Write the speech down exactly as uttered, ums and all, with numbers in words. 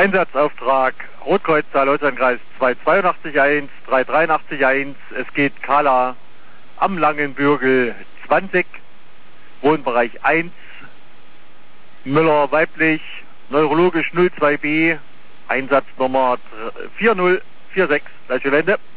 Einsatzauftrag Rotkreuz Saarleutkreis zwei zwei acht eins, drei drei acht eins. Es geht Kala am Langenbürgel zwanzig, Wohnbereich eins, Müller weiblich, neurologisch null zwei b, Einsatznummer vier null vier sechs, gleiche Wende.